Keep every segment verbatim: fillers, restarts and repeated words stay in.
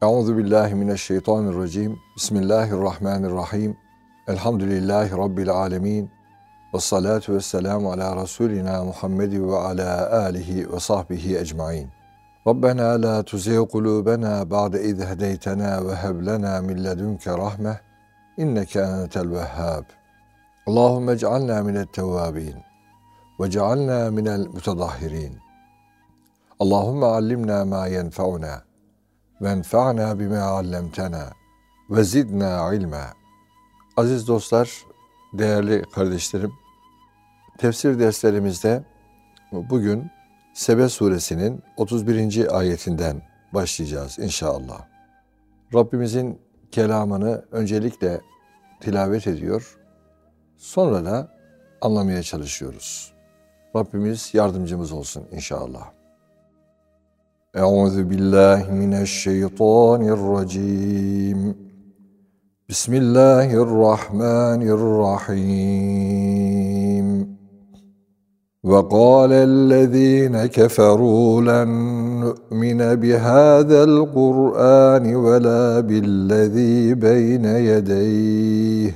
Euzu billahi mineşşeytanirracim. Bismillahirrahmanirrahim. Elhamdülillahi rabbil alamin. Ves salatu vesselamu ala rasulina Muhammed ve ala alihi ve sahbihi ecmaîn. Rabbena la tuzigh kulubena ba'de iz hedeytena ve heb lena min ledunke rahme inneke entel vehhab. Allahumme ec'alna minet tevvabin ve ec'alna minel mutadahhirin. Allahumme allimna ma yenfa'una venfa'na bima allamtana ve zidna ilma. Aziz dostlar, değerli kardeşlerim, tefsir derslerimizde bugün Sebe suresinin otuz birinci ayetinden başlayacağız inşallah. Rabbimizin kelamını öncelikle tilavet ediyor, sonra da anlamaya çalışıyoruz. Rabbimiz yardımcımız olsun inşallah. Euzu billahi mineşşeytanirracim. Bismillahirrahmanirrahim. Ve kâlellezîne keferû len nu'mine bihâzel Kur'ân ve lâ billezî beyne yedeyh.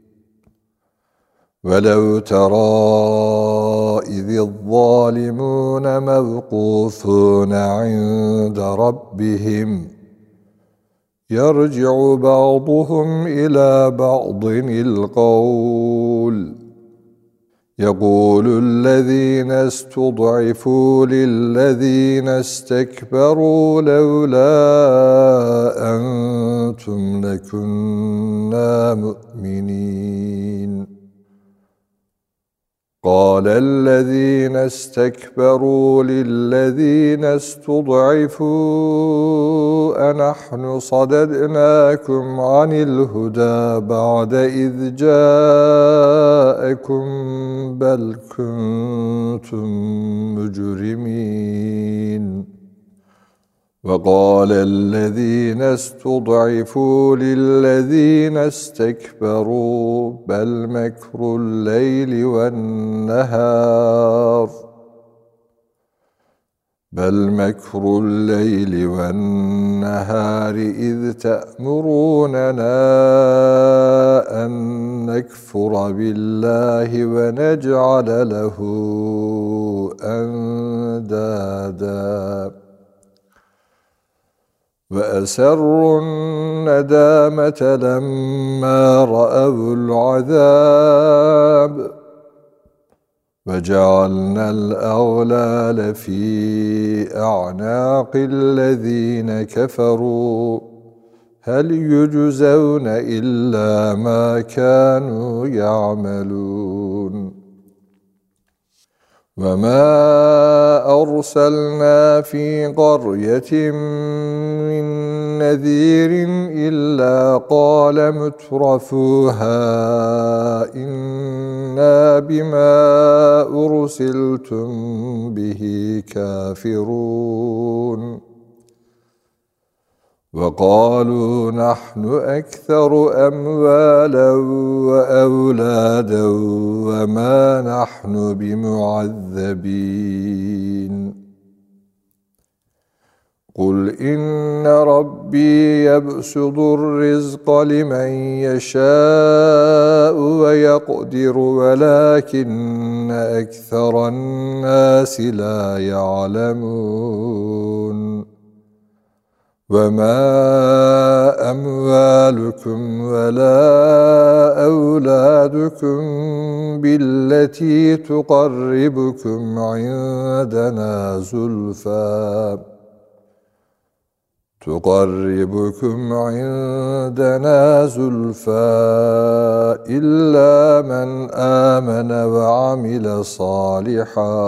وَلَوْ تَرَى إِذِ الظَّالِمُونَ مَوْقُوفُونَ عِندَ رَبِّهِمْ يَرْجِعُ بَعْضُهُمْ إِلَى بَعْضٍ الْقَوْلَ يَقُولُ الَّذِينَ اسْتُضْعِفُوا لِلَّذِينَ اسْتَكْبَرُوا لَوْلَا أَنْتُمْ لَكُنَّا مُؤْمِنِينَ قال الذين استكبروا للذين استضعفوا أنحن صددناكم عن الهدى بعد إذ جاءكم بل كنتم مجرمين وقال الذين استضعفوا للذين استكبروا بل مكر الليل والنهار بل مكر الليل والنهار إذ تأمروننا أن نكفر بالله ونجعل له أندادا وأسروا الندامة لما رأوا العذاب وجعلنا الأغلال في أعناق الذين كفروا هل يجزون إلا ما كانوا يعملون وما أرسلنا في قرية من نذير إلا قال مترفوها إنا بما أرسلتم به كافرون وقالوا نحن أكثر أموالا وأولادا وما نحن بمعذبين قل إن ربي يبسط الرزق لمن يشاء ويقدر ولكن أكثر الناس لا يعلمون وما أموالكم ولا أولادكم بالتي تقربكم عندنا زلفى تقربكم عندنا زلفى إلا من آمن وعمل صالحا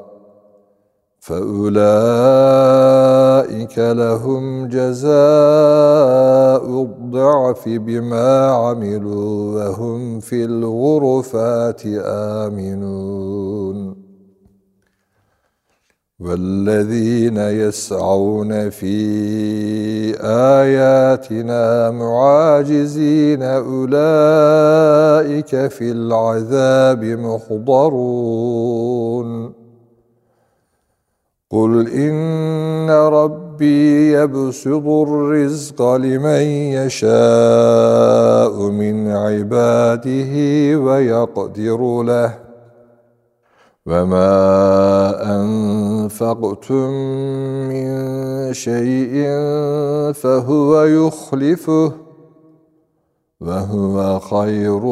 فأولئك لهم جزاء الضعف بما عملوا وهم في الغرفات آمنون والذين يسعون في آياتنا معاجزين أولئك في العذاب محضرون قل إن ربي ربي يبسط الرزق لمن يشاء من عباده ويقدر له وما أنفقتم من شيء فهو يخلفه وهو خير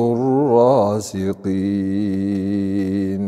الرازقين.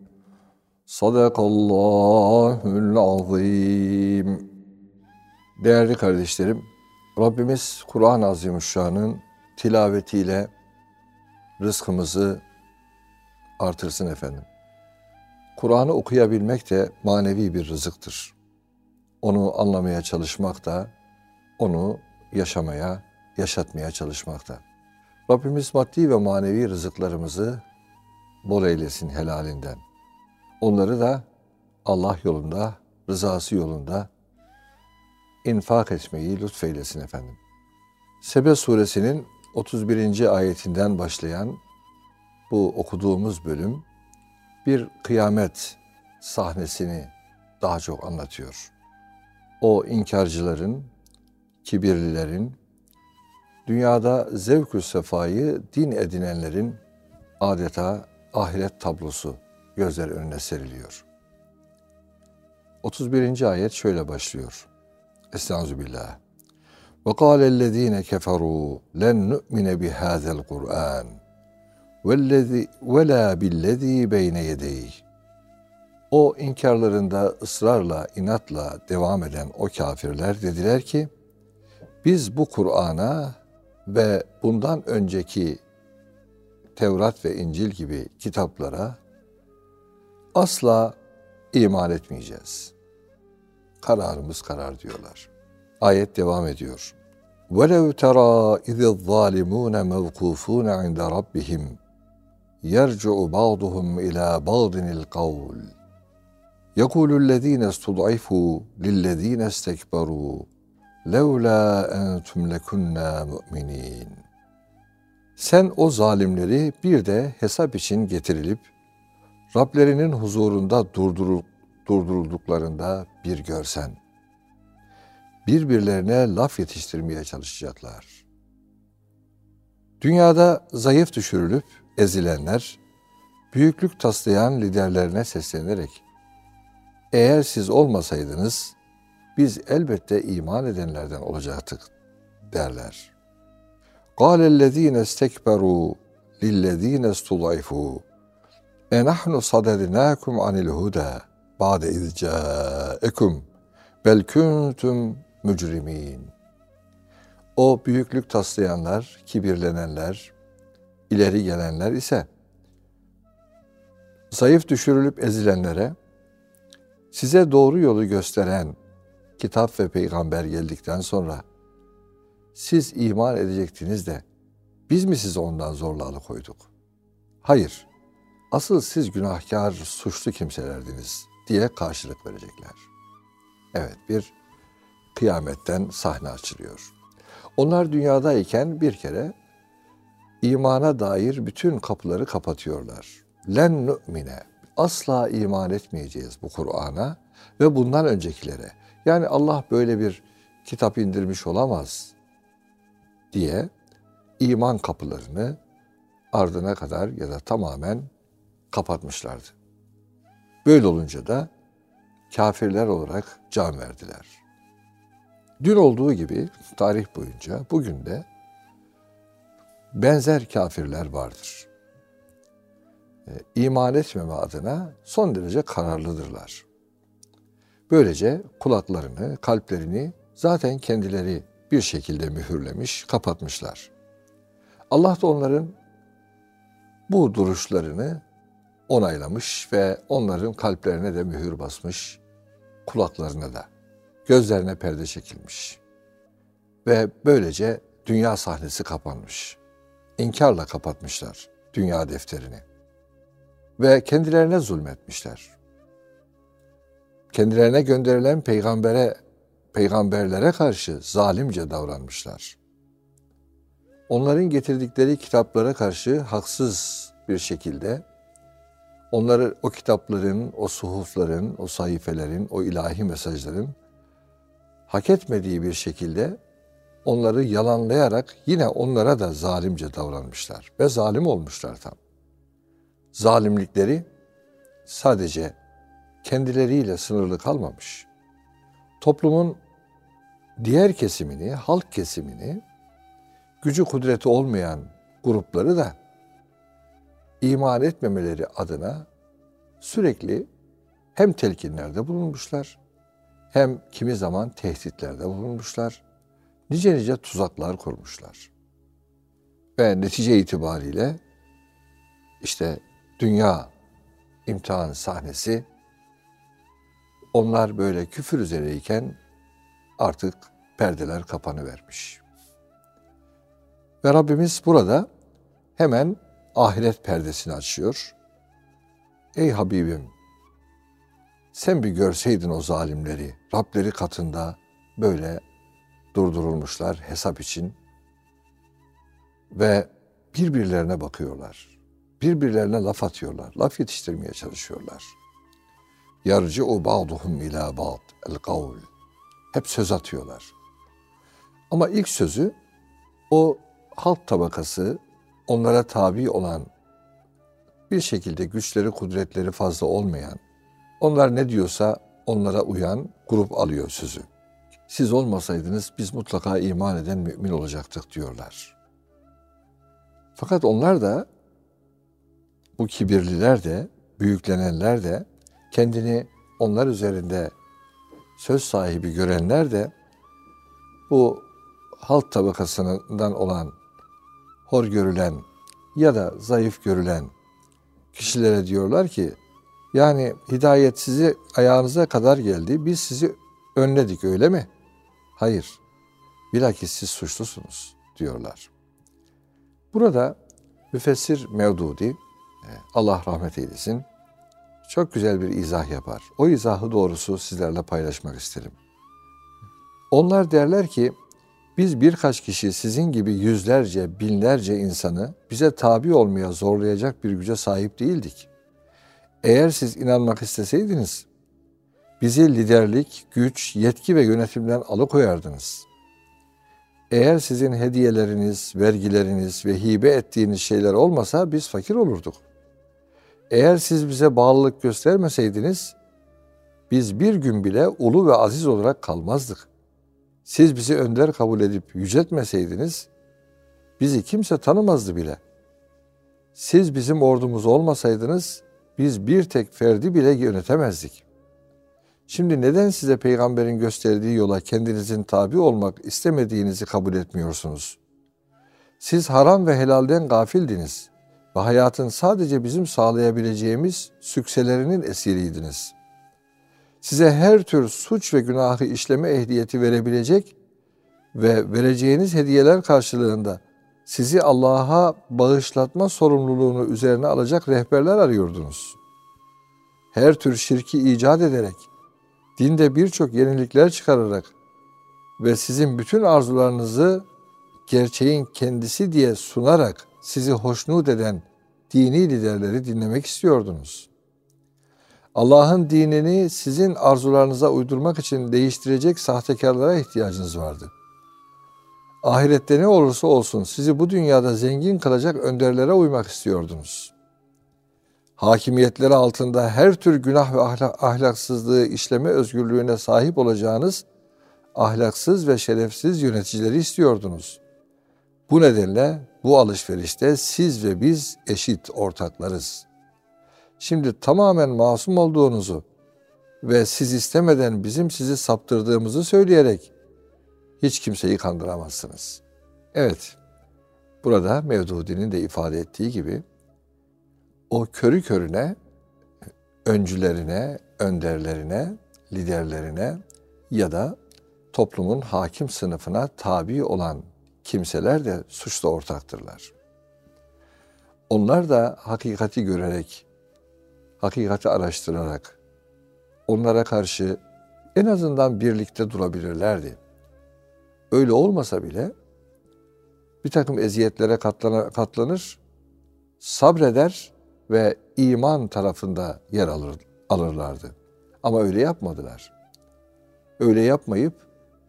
Sadakallahul azim. Değerli kardeşlerim, Rabbimiz Kur'an-ı Azimüşşan'ın tilavetiyle rızkımızı artırsın efendim. Kur'an'ı okuyabilmek de manevi bir rızıktır. Onu anlamaya çalışmak da, onu yaşamaya, yaşatmaya çalışmak da. Rabbimiz maddi ve manevi rızıklarımızı bol eylesin helalinden. Onları da Allah yolunda, rızası yolunda infak etmeyi lütfeylesin efendim. Sebe suresinin otuz birinci ayetinden başlayan bu okuduğumuz bölüm bir kıyamet sahnesini daha çok anlatıyor. O inkarcıların, kibirlilerin, dünyada zevk-ü sefayı din edinenlerin adeta ahiret tablosu gözler önüne seriliyor. otuz birinci ayet şöyle başlıyor. Estağfirullah. Ve kâlellezîne keferû len nu'mine bihâzel Kur'an vellezî ve lâ billezî beyne yedeyh. O inkarlarında ısrarla, inatla devam eden o kafirler dediler ki, biz bu Kur'an'a ve bundan önceki Tevrat ve İncil gibi kitaplara asla iman etmeyeceğiz. Kararımız karar diyorlar. Ayet devam ediyor. وَلَوْ تَرَى اِذِ الظَّالِمُونَ مَوْقُوفُونَ عِنْدَ رَبِّهِمْ يَرْجُعُ بَعْضُهُمْ إِلَى بَعْضٍ الْقَوْلِ يَقُولُ الَّذ۪ينَ اسْتُضْعِفُوا لِلَّذ۪ينَ اسْتَكْبَرُوا لَوْلَا أَنْتُمْ لَكُنَّا مُؤْمِنِينَ. Sen o zalimleri bir de hesap için getirilip Rablerinin huzurunda durdurul, durdurulduklarında bir görsen. Birbirlerine laf yetiştirmeye çalışacaklar. Dünyada zayıf düşürülüp ezilenler, büyüklük taslayan liderlerine seslenerek, eğer siz olmasaydınız, biz elbette iman edenlerden olacaktık derler. قَالَ الَّذ۪ينَ اسْتَكْبَرُوا لِلَّذ۪ينَ اسْتُضْعِفُوا اَنَحْنُ صَدَدْنَاكُمْ عَنِ الْهُدَى بَعْدَ اِذْ جَاءَكُمْ بَلْ كُنْتُمْ mücrimin. O büyüklük taslayanlar, kibirlenenler, ileri gelenler ise zayıf düşürülüp ezilenlere size doğru yolu gösteren kitap ve peygamber geldikten sonra siz iman edecektiniz de biz mi sizi ondan zorla alıkoyduk? Hayır, asıl siz günahkar, suçlu kimselerdiniz diye karşılık verecekler. Evet, bir kıyametten sahne açılıyor. Onlar dünyadayken bir kere imana dair bütün kapıları kapatıyorlar. Len nu'mine, asla iman etmeyeceğiz bu Kur'an'a ve bundan öncekilere. Yani Allah böyle bir kitap indirmiş olamaz diye iman kapılarını ardına kadar ya da tamamen kapatmışlardı. Böyle olunca da kafirler olarak can verdiler. Dün olduğu gibi tarih boyunca bugün de benzer kafirler vardır. İman etmeme adına son derece kararlıdırlar. Böylece kulaklarını, kalplerini zaten kendileri bir şekilde mühürlemiş, kapatmışlar. Allah da onların bu duruşlarını onaylamış ve onların kalplerine de mühür basmış, kulaklarına da, gözlerine perde çekilmiş. Ve böylece dünya sahnesi kapanmış. İnkarla kapatmışlar dünya defterini. Ve kendilerine zulmetmişler. Kendilerine gönderilen peygambere, peygamberlere karşı zalimce davranmışlar. Onların getirdikleri kitaplara karşı haksız bir şekilde onları o kitapların, o suhufların, o sayfelerin, o ilahi mesajların hak etmediği bir şekilde onları yalanlayarak yine onlara da zalimce davranmışlar ve zalim olmuşlar tam. Zalimlikleri sadece kendileriyle sınırlı kalmamış. Toplumun diğer kesimini, halk kesimini, gücü kudreti olmayan grupları da iman etmemeleri adına sürekli hem telkinlerde bulunmuşlar, hem kimi zaman tehditlerde bulunmuşlar, nice nice tuzaklar kurmuşlar. Ve netice itibariyle işte dünya imtihan sahnesi, onlar böyle küfür üzereyken artık perdeler kapanıvermiş. Ve Rabbimiz burada hemen ahiret perdesini açıyor. Ey Habibim, sen bir görseydin o zalimleri, Rableri katında böyle durdurulmuşlar hesap için ve birbirlerine bakıyorlar. Birbirlerine laf atıyorlar, laf yetiştirmeye çalışıyorlar. Yarci'u ba'duhum ila ba'd el kavl. Hep söz atıyorlar. Ama ilk sözü o halk tabakası, onlara tabi olan, bir şekilde güçleri, kudretleri fazla olmayan, onlar ne diyorsa onlara uyan grup alıyor sözü. Siz olmasaydınız biz mutlaka iman eden mümin olacaktık diyorlar. Fakat onlar da, bu kibirliler de, büyüklenenler de, kendini onlar üzerinde söz sahibi görenler de, bu halk tabakasından olan, hor görülen ya da zayıf görülen kişilere diyorlar ki, yani hidayet sizi ayağınıza kadar geldi, biz sizi önledik öyle mi? Hayır, bilakis siz suçlusunuz diyorlar. Burada müfessir Mevdudi, Allah rahmet eylesin, çok güzel bir izah yapar. O izahı doğrusu sizlerle paylaşmak isterim. Onlar derler ki, biz birkaç kişi sizin gibi yüzlerce, binlerce insanı bize tabi olmaya zorlayacak bir güce sahip değildik. Eğer siz inanmak isteseydiniz, bizi liderlik, güç, yetki ve yönetimden alıkoyardınız. Eğer sizin hediyeleriniz, vergileriniz ve hibe ettiğiniz şeyler olmasa biz fakir olurduk. Eğer siz bize bağlılık göstermeseydiniz, biz bir gün bile ulu ve aziz olarak kalmazdık. Siz bizi önder kabul edip yüceltmeseydiniz, bizi kimse tanımazdı bile. Siz bizim ordumuz olmasaydınız, biz bir tek ferdi bile yönetemezdik. Şimdi neden size peygamberin gösterdiği yola kendinizin tabi olmak istemediğinizi kabul etmiyorsunuz? Siz haram ve helalden gafildiniz ve hayatın sadece bizim sağlayabileceğimiz sükselerinin esiriydiniz. Size her tür suç ve günahı işleme ehliyeti verebilecek ve vereceğiniz hediyeler karşılığında sizi Allah'a bağışlatma sorumluluğunu üzerine alacak rehberler arıyordunuz. Her tür şirki icat ederek, dinde birçok yenilikler çıkararak ve sizin bütün arzularınızı gerçeğin kendisi diye sunarak sizi hoşnut eden dini liderleri dinlemek istiyordunuz. Allah'ın dinini sizin arzularınıza uydurmak için değiştirecek sahtekarlara ihtiyacınız vardı. Ahirette ne olursa olsun sizi bu dünyada zengin kılacak önderlere uymak istiyordunuz. Hakimiyetleri altında her tür günah ve ahlak, ahlaksızlığı işleme özgürlüğüne sahip olacağınız ahlaksız ve şerefsiz yöneticileri istiyordunuz. Bu nedenle bu alışverişte siz ve biz eşit ortaklarız. Şimdi tamamen masum olduğunuzu ve siz istemeden bizim sizi saptırdığımızı söyleyerek hiç kimseyi kandıramazsınız. Evet, burada Mevdudi'nin de ifade ettiği gibi o körü körüne öncülerine, önderlerine, liderlerine ya da toplumun hakim sınıfına tabi olan kimseler de suçla ortaktırlar. Onlar da hakikati görerek, hakikati araştırarak onlara karşı en azından birlikte durabilirlerdi. Öyle olmasa bile bir takım eziyetlere katlanır, sabreder ve iman tarafında yer alır, alırlardı. Ama öyle yapmadılar. Öyle yapmayıp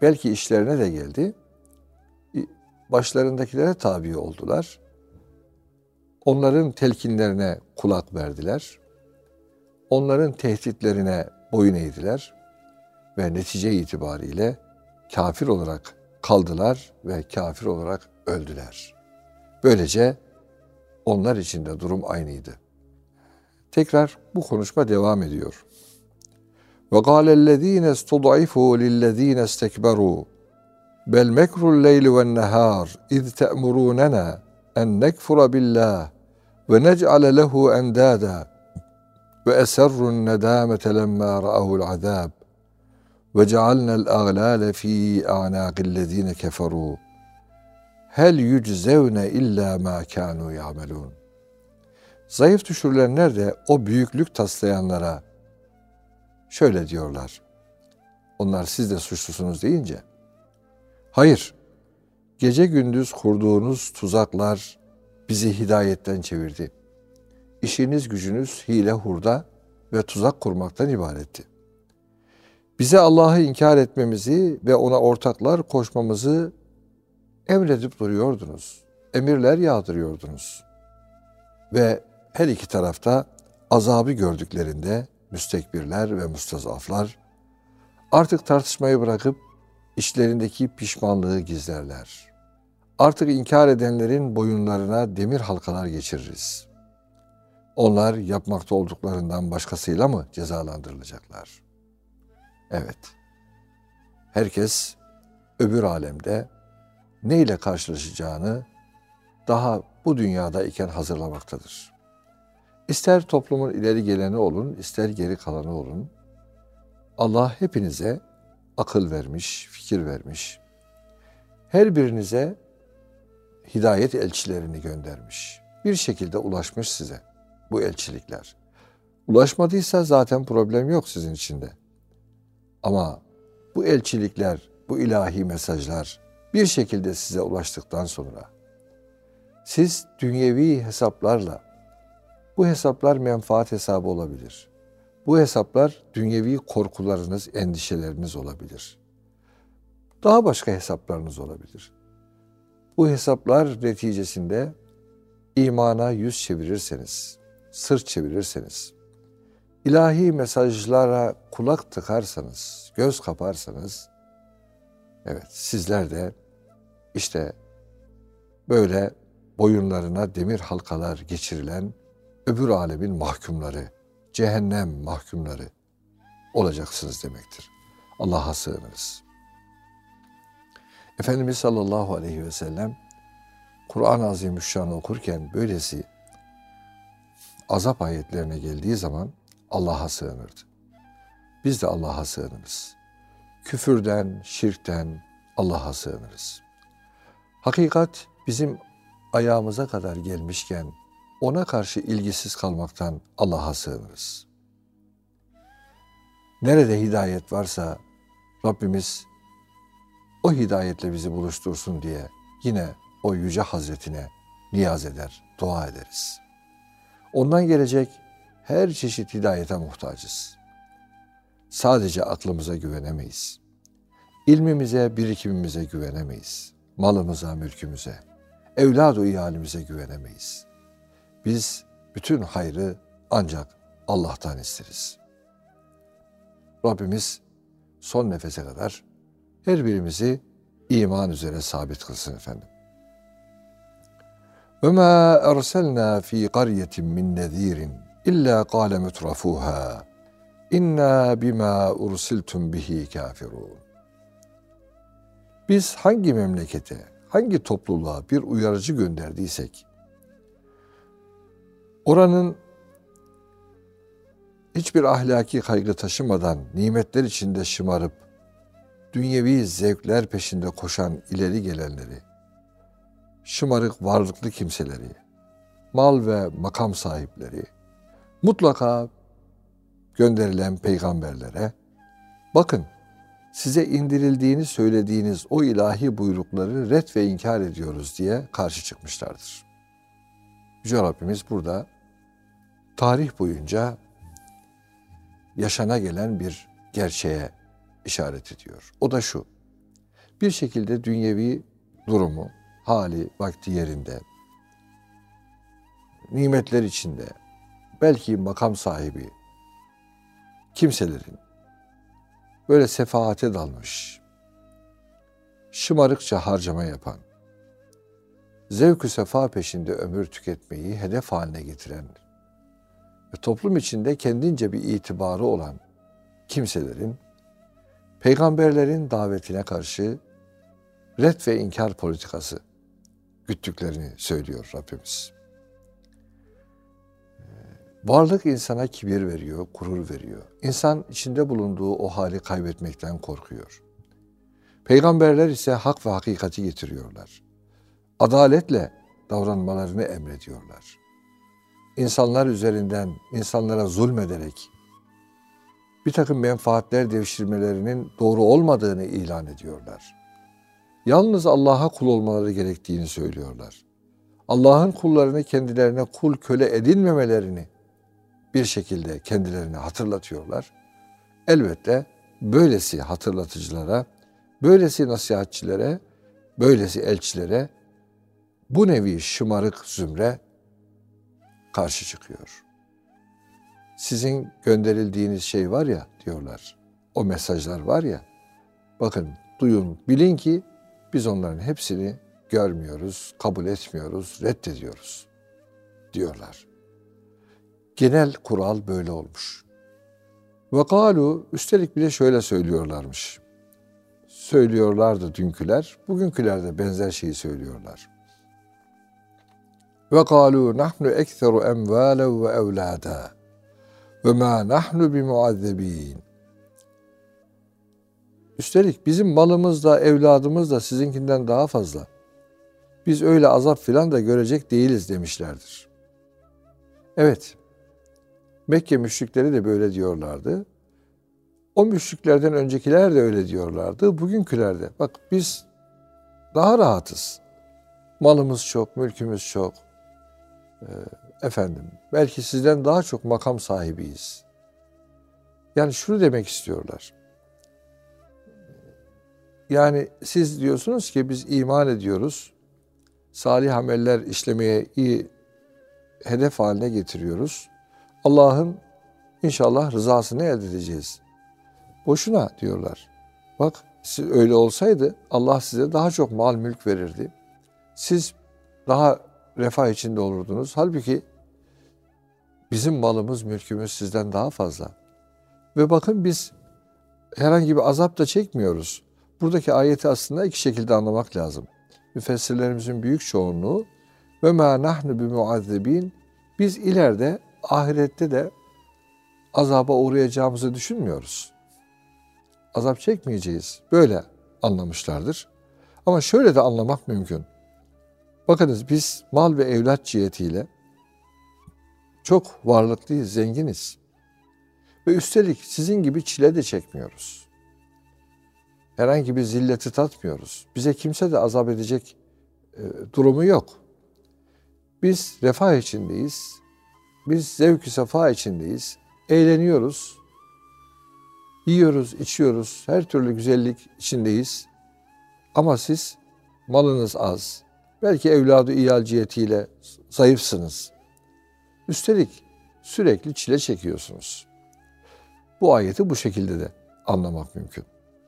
belki işlerine de geldi. Başlarındakilere tabi oldular. Onların telkinlerine kulak verdiler. Onların tehditlerine boyun eğdiler. Ve netice itibariyle kafir olarak kaldılar ve kafir olarak öldüler. Böylece onlar için de durum aynıydı. Tekrar bu konuşma devam ediyor. وَقَالَ الَّذ۪ينَ اسْتُضْعِفُوا لِلَّذ۪ينَ اسْتَكْبَرُوا بَلْ مَكْرُ اللَّيْلِ وَالنَّهَارِ اِذْ تَأْمُرُونَنَا اَنْ نَكْفُرَ بِاللّٰهِ وَنَجْعَلَ لَهُ اَنْدَادًا وَأَسَرُّوا النَّدَامَةَ لَمَّا رَأَوُا الْعَذَابِ وَجَعَلْنَا الْأَغْلَالَ ف۪ي أَعْنَاقِ الَّذ۪ينَ كَفَرُوا هَلْ يُجْزَوْنَ اِلَّا مَا كَانُوا يَعْمَلُونَ. Zayıf düşürülenler de o büyüklük taslayanlara şöyle diyorlar. Onlar siz de suçlusunuz deyince, hayır, gece gündüz kurduğunuz tuzaklar bizi hidayetten çevirdi. İşiniz gücünüz hile hurda ve tuzak kurmaktan ibaretti. Bize Allah'ı inkar etmemizi ve ona ortaklar koşmamızı emredip duruyordunuz. Emirler yağdırıyordunuz. Ve her iki tarafta azabı gördüklerinde müstekbirler ve müstazaflar artık tartışmayı bırakıp içlerindeki pişmanlığı gizlerler. Artık inkar edenlerin boyunlarına demir halkalar geçiririz. Onlar yapmakta olduklarından başkasıyla mı cezalandırılacaklar? Evet. Herkes öbür alemde neyle karşılaşacağını daha bu dünyada iken hazırlamaktadır. İster toplumun ileri geleni olun, ister geri kalanı olun. Allah hepinize akıl vermiş, fikir vermiş. Her birinize hidayet elçilerini göndermiş. Bir şekilde ulaşmış size bu elçilikler. Ulaşmadıysa zaten problem yok sizin içinde. Ama bu elçilikler, bu ilahi mesajlar bir şekilde size ulaştıktan sonra siz dünyevi hesaplarla, bu hesaplar menfaat hesabı olabilir. Bu hesaplar dünyevi korkularınız, endişeleriniz olabilir. Daha başka hesaplarınız olabilir. Bu hesaplar neticesinde imana yüz çevirirseniz, sırt çevirirseniz, ilahi mesajlara kulak tıkarsanız, göz kaparsanız, evet sizler de işte böyle boyunlarına demir halkalar geçirilen öbür alemin mahkumları, cehennem mahkumları olacaksınız demektir. Allah'a sığınırız. Efendimiz sallallahu aleyhi ve sellem Kur'an-ı Azimüşşan'ı okurken böylesi azap ayetlerine geldiği zaman Allah'a sığınırdı. Biz de Allah'a sığınırız. Küfürden, şirkten Allah'a sığınırız. Hakikat bizim ayağımıza kadar gelmişken ona karşı ilgisiz kalmaktan Allah'a sığınırız. Nerede hidayet varsa Rabbimiz o hidayetle bizi buluştursun diye yine o yüce Hazretine niyaz eder, dua ederiz. Ondan gelecek her çeşit hidayete muhtacız. Sadece aklımıza güvenemeyiz. İlmimize, birikimimize güvenemeyiz. Malımıza, mülkümüze, evlad-ı iyalimize güvenemeyiz. Biz bütün hayrı ancak Allah'tan isteriz. Rabbimiz son nefese kadar her birimizi iman üzere sabit kılsın efendim. وَمَا أَرْسَلْنَا ف۪ي قَرْيَةٍ مِّنْ نَذ۪يرٍ اِلَّا قَالَ مُتْرَفُوهَا اِنَّا بِمَا اُرْسِلْتُمْ بِهِ كَافِرُونَ. Biz hangi memlekete, hangi topluluğa bir uyarıcı gönderdiysek, oranın hiçbir ahlaki kaygı taşımadan nimetler içinde şımarıp, dünyevi zevkler peşinde koşan ileri gelenleri, şımarık varlıklı kimseleri, mal ve makam sahipleri, mutlaka gönderilen peygamberlere, bakın size indirildiğini söylediğiniz o ilahi buyrukları ret ve inkar ediyoruz diye karşı çıkmışlardır. Yüce Rabbimiz burada tarih boyunca yaşana gelen bir gerçeğe işaret ediyor. O da şu: bir şekilde dünyevi durumu, hali, vakti yerinde, nimetler içinde, belki makam sahibi kimselerin böyle sefahate dalmış, şımarıkça harcama yapan, zevk-ü sefa peşinde ömür tüketmeyi hedef haline getiren ve toplum içinde kendince bir itibarı olan kimselerin peygamberlerin davetine karşı ret ve inkar politikası güttüklerini söylüyor Rabbimiz. Varlık insana kibir veriyor, gurur veriyor. İnsan içinde bulunduğu o hali kaybetmekten korkuyor. Peygamberler ise hak ve hakikati getiriyorlar. Adaletle davranmalarını emrediyorlar. İnsanlar üzerinden, insanlara zulmederek bir takım menfaatler devşirmelerinin doğru olmadığını ilan ediyorlar. Yalnız Allah'a kul olmaları gerektiğini söylüyorlar. Allah'ın kullarını kendilerine kul köle edinmemelerini bir şekilde kendilerine hatırlatıyorlar. Elbette böylesi hatırlatıcılara, böylesi nasihatçilere, böylesi elçilere bu nevi şımarık zümre karşı çıkıyor. Sizin gönderildiğiniz şey var ya diyorlar, o mesajlar var ya, bakın duyun, bilin ki biz onların hepsini görmüyoruz, kabul etmiyoruz, reddediyoruz diyorlar. Genel kural böyle olmuş. Ve kalu, üstelik bir de şöyle söylüyorlarmış. Söylüyorlardı dünküler, bugünküler de benzer şeyi söylüyorlar. Ve kalu nahnu ekseru emvalen ve evlada ve ma nahnu bimuazzebin. Üstelik bizim malımız da evladımız da sizinkinden daha fazla. Biz öyle azap filan da görecek değiliz demişlerdir. Evet, Mekke müşrikleri de böyle diyorlardı. O müşriklerden öncekiler de öyle diyorlardı. Bugünküler de. Bak biz daha rahatız. Malımız çok, mülkümüz çok. Ee, efendim, belki sizden daha çok makam sahibiyiz. Yani şunu demek istiyorlar. Yani siz diyorsunuz ki biz iman ediyoruz. Salih ameller işlemeye iyi hedef haline getiriyoruz. Allah'ın inşallah rızasını elde edeceğiz. Boşuna diyorlar. Bak siz öyle olsaydı Allah size daha çok mal mülk verirdi. Siz daha refah içinde olurdunuz. Halbuki bizim malımız, mülkümüz sizden daha fazla. Ve bakın biz herhangi bir azap da çekmiyoruz. Buradaki ayeti aslında iki şekilde anlamak lazım. Müfessirlerimizin büyük çoğunluğu ve mâ nahnu bimuazzebîn, biz ileride ahirette de azaba uğrayacağımızı düşünmüyoruz. Azap çekmeyeceğiz. Böyle anlamışlardır. Ama şöyle de anlamak mümkün. Bakınız biz mal ve evlat cihetiyle çok varlıklıyız, zenginiz. Ve üstelik sizin gibi çile de çekmiyoruz. Herhangi bir zilleti tatmıyoruz. Bize kimse de azap edecek e, durumu yok. Biz refah içindeyiz. Biz zevk-i sefa içindeyiz. Eğleniyoruz. Yiyoruz, içiyoruz. Her türlü güzellik içindeyiz. Ama siz malınız az. Belki evladı iyal cihetiyle zayıfsınız. Üstelik sürekli çile çekiyorsunuz. Bu ayeti bu şekilde de anlamak mümkün.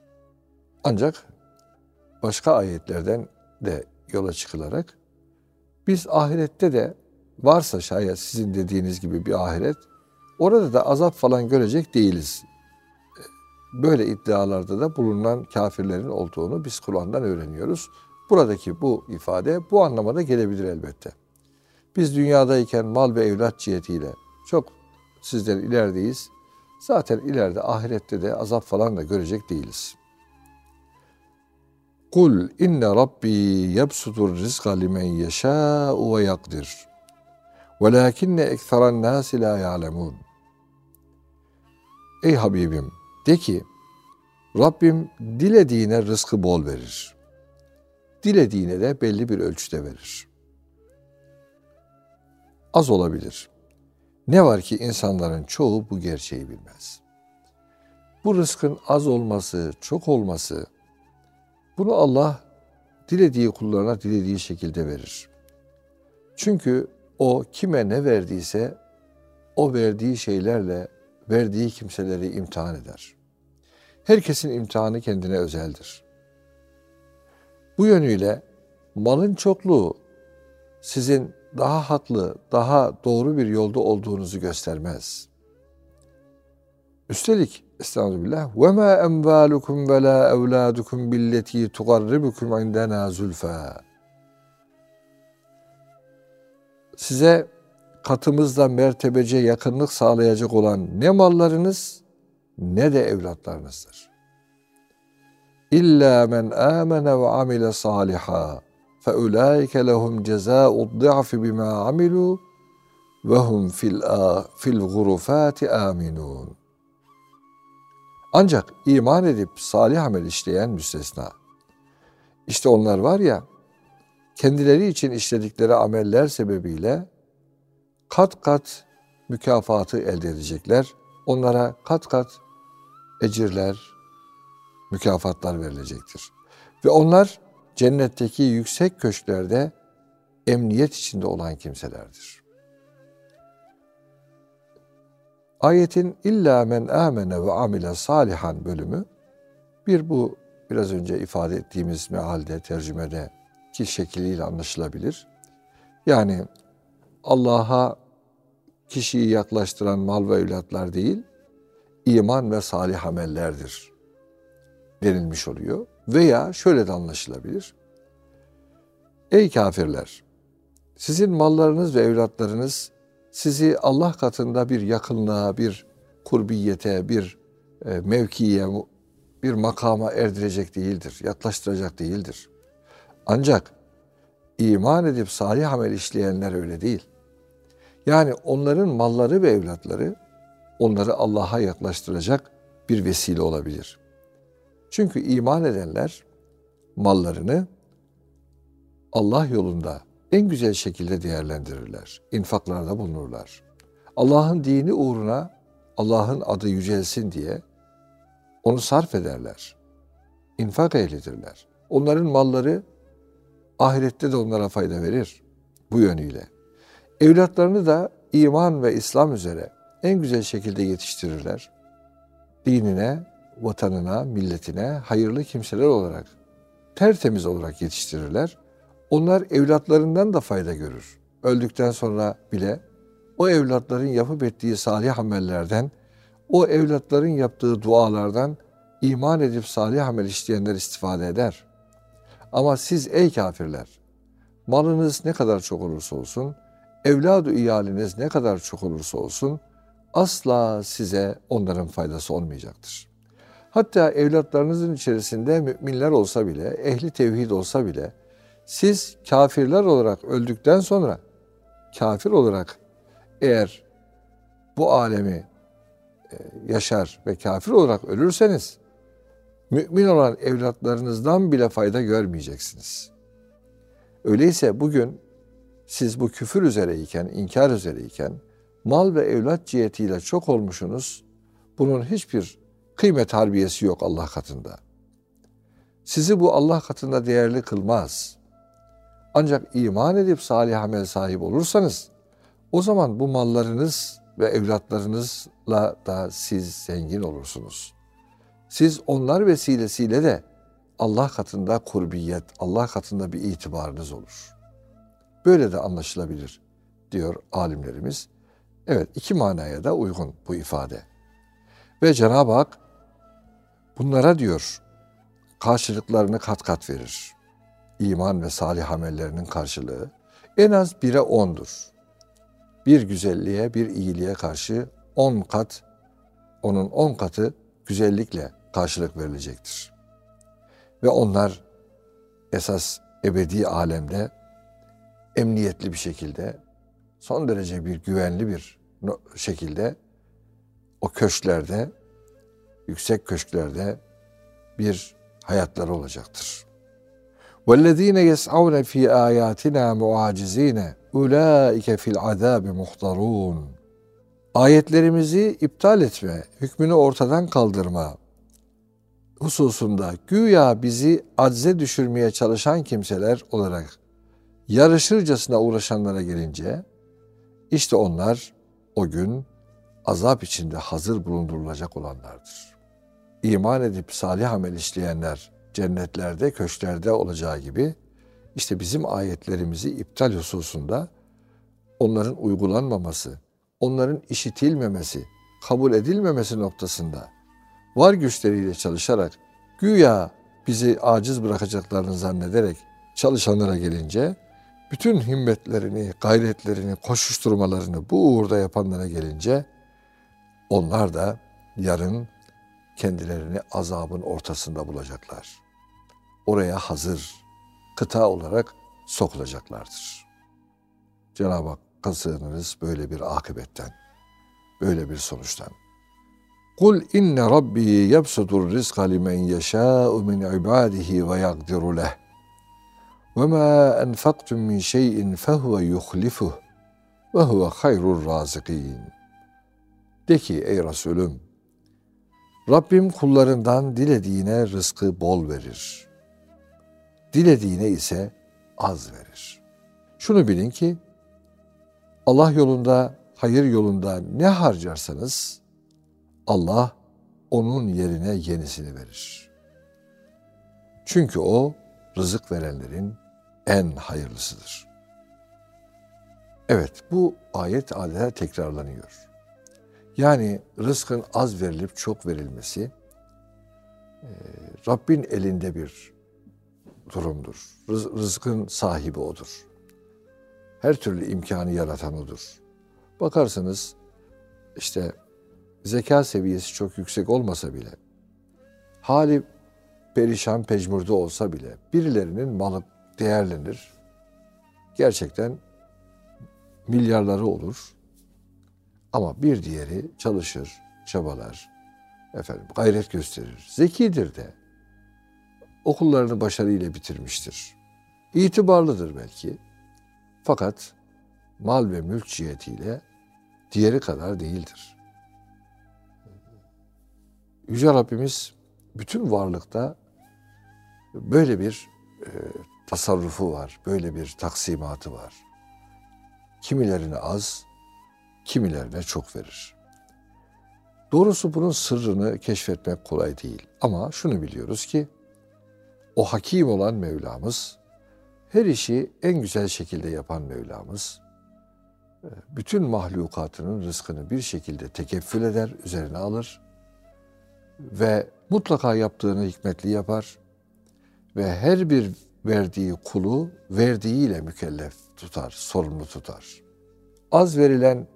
Ancak başka ayetlerden de yola çıkılarak biz ahirette de varsa şayet sizin dediğiniz gibi bir ahiret, orada da azap falan görecek değiliz. Böyle iddialarda da bulunan kafirlerin olduğunu biz Kur'an'dan öğreniyoruz. Buradaki bu ifade bu anlamada gelebilir elbette. Biz dünyadayken mal ve evlat cihetiyle çok sizden ilerideyiz. Zaten ileride ahirette de azap falan da görecek değiliz. Kul inne rabbi yebsutur rizqa limen yeşâ'u ve yakdir. Velakinne ekseran nâsi lâ ya'lemûn. Ey Habibim, de ki Rabbim dilediğine rızkı bol verir. Dilediğine de belli bir ölçüde verir. Az olabilir. Ne var ki insanların çoğu bu gerçeği bilmez. Bu rızkın az olması, çok olması Bunu Allah dilediği kullarına dilediği şekilde verir. Çünkü o kime ne verdiyse o verdiği şeylerle verdiği kimseleri imtihan eder. Herkesin imtihanı kendine özeldir. Bu yönüyle malın çokluğu sizin daha haklı, daha doğru bir yolda olduğunuzu göstermez. Üstelik estağfirullah ve ma emvalukum ve la evladukum billeti tuqarribukum indena zulfa. Size katımızda mertebece yakınlık sağlayacak olan ne mallarınız ne de evlatlarınızdır. İlla men amene ve amile saliha fe ulaike lehum cezâ'ud dı'fi bima amilu ve hum fil fil gurufati aminun. Ancak iman edip salih amel işleyen müstesna. İşte onlar var ya, kendileri için işledikleri ameller sebebiyle kat kat mükafatı elde edecekler. Onlara kat kat ecirler, mükafatlar verilecektir. Ve onlar cennetteki yüksek köşklerde emniyet içinde olan kimselerdir. Ayetin illa men amene ve amile salihan bölümü bir bu biraz önce ifade ettiğimiz mealde, tercümede ki şekliyle anlaşılabilir. Yani Allah'a kişiyi yaklaştıran mal ve evlatlar değil, iman ve salih amellerdir denilmiş oluyor. Veya şöyle de anlaşılabilir. Ey kafirler! Sizin mallarınız ve evlatlarınız sizi Allah katında bir yakınlığa, bir kurbiyete, bir e, mevkiye, bir makama erdirecek değildir, yaklaştıracak değildir. Ancak iman edip salih amel işleyenler öyle değil. Yani onların malları ve evlatları onları Allah'a yaklaştıracak bir vesile olabilir. Çünkü iman edenler mallarını Allah yolunda en güzel şekilde değerlendirirler. İnfaklarda bulunurlar. Allah'ın dini uğruna Allah'ın adı yücelsin diye onu sarf ederler. İnfak eyletirler. Onların malları ahirette de onlara fayda verir bu yönüyle. Evlatlarını da iman ve İslam üzere en güzel şekilde yetiştirirler. Dinine, vatanına, milletine hayırlı kimseler olarak, tertemiz olarak yetiştirirler. Onlar evlatlarından da fayda görür. Öldükten sonra bile o evlatların yapıp ettiği salih amellerden, o evlatların yaptığı dualardan iman edip salih amel işleyenler istifade eder. Ama siz ey kafirler, malınız ne kadar çok olursa olsun, evlad-ı iyaliniz ne kadar çok olursa olsun, asla size onların faydası olmayacaktır. Hatta evlatlarınızın içerisinde müminler olsa bile, ehli tevhid olsa bile, siz kafirler olarak öldükten sonra, kafir olarak eğer bu alemi yaşar ve kafir olarak ölürseniz, mümin olan evlatlarınızdan bile fayda görmeyeceksiniz. Öyleyse bugün siz bu küfür üzereyken, inkar üzereyken, mal ve evlat cihetiyle çok olmuşsunuz, bunun hiçbir kıymet harbiyesi yok Allah katında. Sizi bu Allah katında değerli kılmaz. Ancak iman edip salih amel sahibi olursanız, o zaman bu mallarınız ve evlatlarınızla da siz zengin olursunuz. Siz onlar vesilesiyle de Allah katında kurbiyet, Allah katında bir itibarınız olur. Böyle de anlaşılabilir diyor alimlerimiz. Evet, iki manaya da uygun bu ifade. Ve Cenab-ı Hak bunlara diyor karşılıklarını kat kat verir. İman ve salih amellerinin karşılığı en az bire ondur. Bir güzelliğe, bir iyiliğe karşı on kat, onun on katı güzellikle karşılık verilecektir. Ve onlar esas ebedi alemde emniyetli bir şekilde, son derece bir güvenli bir şekilde o köşklerde, yüksek köşklerde bir hayatları olacaktır. وَالَّذ۪ينَ يَسْعَوْنَ ف۪ي آيَاتِنَا مُعَاجِز۪ينَ اُولَٰئِكَ فِي الْعَذَابِ مُحْضَرُونَ. Ayetlerimizi iptal etme, hükmünü ortadan kaldırma hususunda güya bizi acze düşürmeye çalışan kimseler olarak yarışırcasına uğraşanlara gelince, işte onlar o gün azap içinde hazır bulundurulacak olanlardır. İman edip salih amel işleyenler cennetlerde, köşklerde olacağı gibi, işte bizim ayetlerimizi iptal hususunda onların uygulanmaması, onların işitilmemesi, kabul edilmemesi noktasında var güçleriyle çalışarak güya bizi aciz bırakacaklarını zannederek çalışanlara gelince, bütün himmetlerini, gayretlerini, koşuşturmalarını bu uğurda yapanlara gelince, onlar da yarın kendilerini azabın ortasında bulacaklar. Oraya hazır kıta olarak sokulacaklardır. Cenab-ı Hakk'a sığınırız böyle bir akıbetten, böyle bir sonuçtan. Kul inne rabbi yebsutur rizqa limen yeşâ'u min ibâdihi ve yaqdiru leh. Ve mâ enfaktum min şeyin fehuve yuhlifuh ve huve hayrur razikîn. De ki ey Resulüm, Rabbim kullarından dilediğine rızkı bol verir. Dilediğine ise az verir. Şunu bilin ki Allah yolunda, hayır yolunda ne harcarsanız Allah onun yerine yenisini verir. Çünkü o rızık verenlerin en hayırlısıdır. Evet, bu ayet adeta tekrarlanıyor. Yani rızkın az verilip çok verilmesi e, Rabbin elinde bir durumdur. Rız, rızkın sahibi odur. Her türlü imkanı yaratan odur. Bakarsanız işte zeka seviyesi çok yüksek olmasa bile, hali perişan pecmurde olsa bile birilerinin malı değerlenir. Gerçekten milyarları olur. Ama bir diğeri çalışır, çabalar, efendim gayret gösterir. Zekidir de. Okullarını başarıyla bitirmiştir. İtibarlıdır belki. Fakat mal ve mülk cihetiyle diğeri kadar değildir. Yüce Rabbimiz bütün varlıkta böyle bir e, tasarrufu var, böyle bir taksimatı var. Kimilerine az, kimilerine çok verir. Doğrusu bunun sırrını keşfetmek kolay değil. Ama şunu biliyoruz ki, o hakim olan Mevlamız, her işi en güzel şekilde yapan Mevlamız, bütün mahlukatının rızkını bir şekilde tekeffül eder, üzerine alır ve mutlaka yaptığını hikmetli yapar ve her bir verdiği kulu verdiğiyle mükellef tutar, sorumlu tutar. Az verilen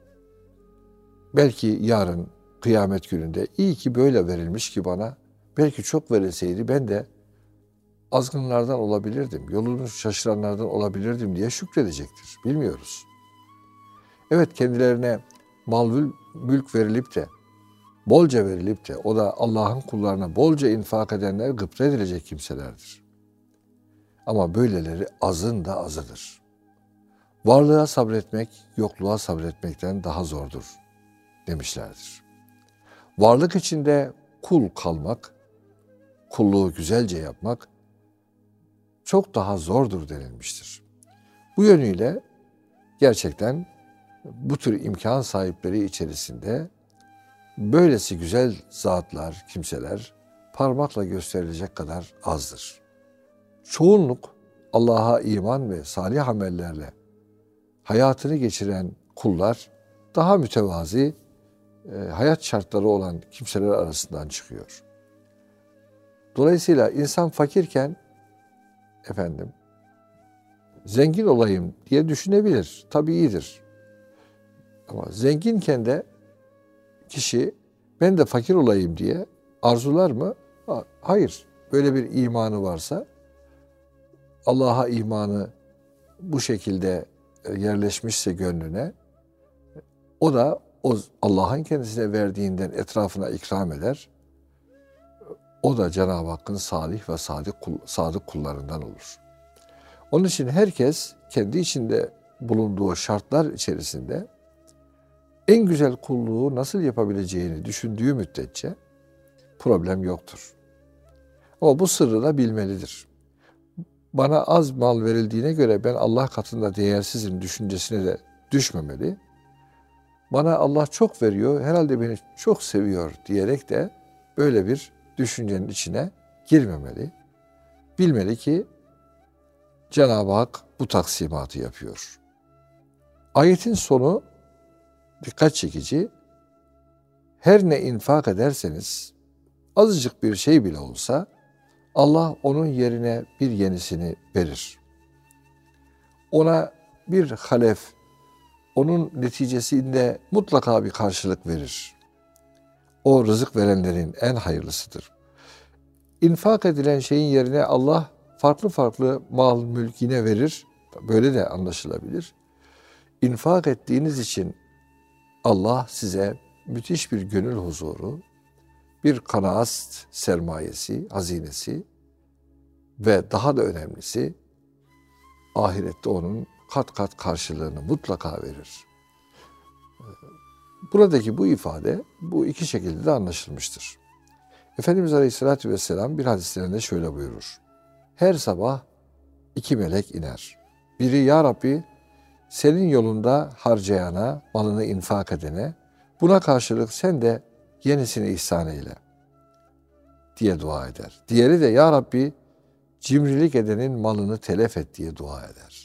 belki yarın kıyamet gününde iyi ki böyle verilmiş ki bana, belki çok verilseydi ben de azgınlardan olabilirdim, yolunu şaşıranlardan olabilirdim diye şükredecektir. Bilmiyoruz. Evet, kendilerine mal mülk verilip de, bolca verilip de, o da Allah'ın kullarına bolca infak edenler gıpta edilecek kimselerdir. Ama böyleleri azın da azıdır. Varlığa sabretmek, yokluğa sabretmekten daha zordur demişlerdir. Varlık içinde kul kalmak, kulluğu güzelce yapmak çok daha zordur denilmiştir. Bu yönüyle gerçekten bu tür imkan sahipleri içerisinde böylesi güzel zatlar, kimseler parmakla gösterilecek kadar azdır. Çoğunluk Allah'a iman ve salih amellerle hayatını geçiren kullar daha mütevazi e, hayat şartları olan kimseler arasından çıkıyor. Dolayısıyla insan fakirken efendim zengin olayım diye düşünebilir. Tabii iyidir. Ama zenginken de kişi ben de fakir olayım diye arzular mı? Hayır. Böyle bir imanı varsa, Allah'a imanı bu şekilde yerleşmişse gönlüne, o da o Allah'ın kendisine verdiğinden etrafına ikram eder. O da Cenab-ı Hakk'ın salih ve sadık, kul, sadık kullarından olur. Onun için herkes kendi içinde bulunduğu şartlar içerisinde en güzel kulluğu nasıl yapabileceğini düşündüğü müddetçe problem yoktur. Ama bu sırrı da bilmelidir. Bana az mal verildiğine göre ben Allah katında değersizim düşüncesine de düşmemeli. Bana Allah çok veriyor, herhalde beni çok seviyor diyerek de böyle bir düşüncenin içine girmemeli. Bilmeli ki Cenab-ı Hak bu taksimatı yapıyor. Ayetin sonu dikkat çekici. Her ne infak ederseniz azıcık bir şey bile olsa Allah onun yerine bir yenisini verir. Ona bir halef, onun neticesinde mutlaka bir karşılık verir. O rızık verenlerin en hayırlısıdır. İnfak edilen şeyin yerine Allah farklı farklı mal mülk yine verir. Böyle de anlaşılabilir. İnfak ettiğiniz için Allah size müthiş bir gönül huzuru, bir kanaat sermayesi, hazinesi ve daha da önemlisi ahirette onun kat kat karşılığını mutlaka verir. Buradaki bu ifade bu iki şekilde de anlaşılmıştır. Efendimiz Aleyhisselatü Vesselam bir hadislerinde şöyle buyurur. Her sabah iki melek iner. Biri ya Rabbi senin yolunda harcayana, malını infak edene, buna karşılık sen de yenisini ihsan eyle diye dua eder. Diğeri de ya Rabbi cimrilik edenin malını telef et diye dua eder.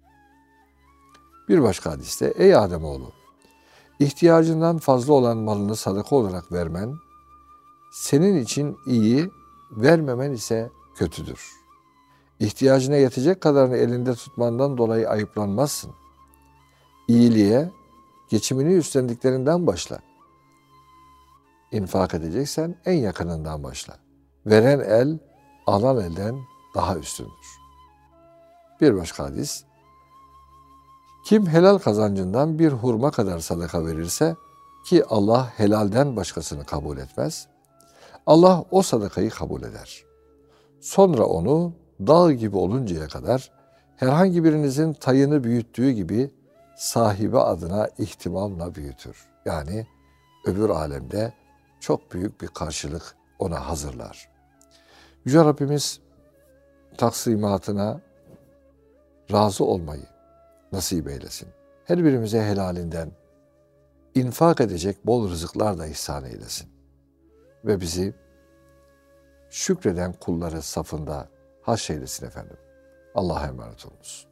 Bir başka hadiste ey Ademoğlu ihtiyacından fazla olan malını sadaka olarak vermen senin için iyi, vermemen ise kötüdür. İhtiyacına yetecek kadarını elinde tutmandan dolayı ayıplanmazsın. İyiliğe, geçimini üstlendiklerinden başla. İnfak edeceksen en yakınından başla. Veren el, alan elden daha üstündür. Bir başka hadis. Kim helal kazancından bir hurma kadar sadaka verirse, ki Allah helalden başkasını kabul etmez, Allah o sadakayı kabul eder. Sonra onu dağ gibi oluncaya kadar herhangi birinizin tayını büyüttüğü gibi sahibi adına ihtimamla büyütür. Yani öbür alemde çok büyük bir karşılık ona hazırlar. Yüce Rabbimiz taksimatına razı olmayı nasip eylesin. Her birimize helalinden infak edecek bol rızıklar da ihsan eylesin. Ve bizi şükreden kulları safında haşreylesin efendim. Allah'a emanet olunuz.